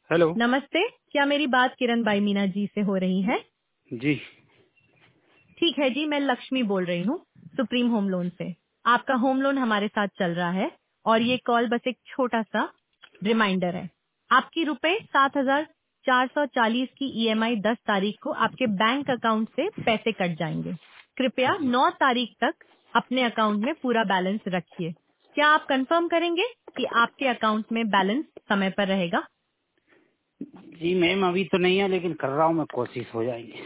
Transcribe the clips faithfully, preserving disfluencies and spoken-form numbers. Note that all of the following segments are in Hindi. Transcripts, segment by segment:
हेलो। नमस्ते, क्या मेरी बात किरण बाई मीना जी से हो रही है? जी। ठीक है जी, मैं लक्ष्मी बोल रही हूँ सुप्रीम होम लोन से। आपका होम लोन हमारे साथ चल रहा है और ये कॉल बस एक छोटा सा रिमाइंडर है। आपकी रुपए सात हजार चार सौ चालीस की ईएमआई दस तारीख को आपके बैंक अकाउंट से पैसे कट जाएंगे। कृपया जी। नौ तारीख तक अपने अकाउंट में पूरा बैलेंस रखिए। क्या आप कंफर्म करेंगे कि आपके अकाउंट में बैलेंस समय पर रहेगा? जी मैम, अभी तो नहीं है लेकिन कर रहा हूँ मैं, कोशिश हो जाएगी।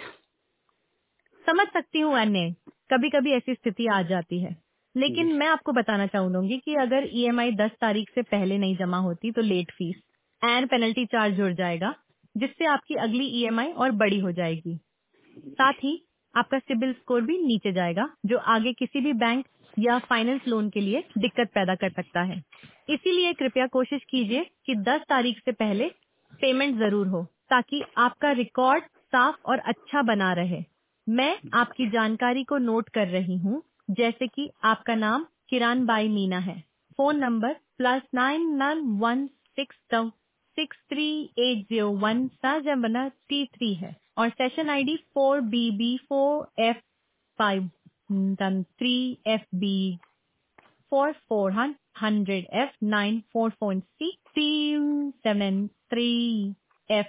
समझ सकती हूँ अन्य, कभी कभी ऐसी स्थिति आ जाती है, जी। लेकिन मैं आपको बताना चाहूंगी कि अगर ईएमआई दस तारीख से पहले नहीं जमा होती तो late fee and penalty charge जुड़ जाएगा, जिससे आपकी अगली ईएमआई और बड़ी हो जाएगी। साथ ही आपका सिबिल स्कोर भी नीचे जाएगा, जो आगे किसी भी बैंक या फाइनेंस लोन के लिए दिक्कत पैदा कर सकता है। इसीलिए कृपया कोशिश कीजिए कि दस तारीख से पहले पेमेंट जरूर हो, ताकि आपका रिकॉर्ड साफ और अच्छा बना रहे। मैं आपकी जानकारी को नोट कर रही हूँ, जैसे कि आपका नाम किरण बाई मीना है, phone number plus nine nine one six six three eight zero one साजमना टी थ्री है और session ID four B B four F five three F B four four hundred F nine four four C T seven three F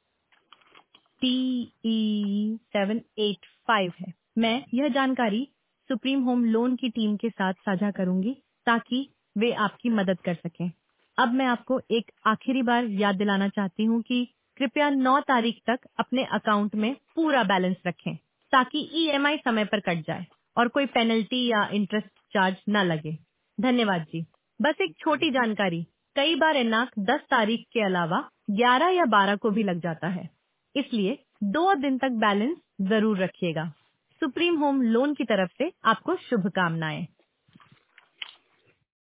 T E seven eight five है। मैं यह जानकारी सुप्रीम होम लोन की टीम के साथ साझा करूंगी ताकि वे आपकी मदद कर सकें। अब मैं आपको एक आखिरी बार याद दिलाना चाहती हूँ कि कृपया नौ तारीख तक अपने अकाउंट में पूरा बैलेंस रखें, ताकि ईएमआई समय पर कट जाए और कोई पेनल्टी या इंटरेस्ट चार्ज न लगे। धन्यवाद जी। बस एक छोटी जानकारी, कई बार इनाक दस तारीख के अलावा ग्यारह या बारह को भी लग जाता है, इसलिए दो दिन तक बैलेंस जरूर रखिएगा। सुप्रीम होम लोन की तरफ से आपको शुभकामनाएं।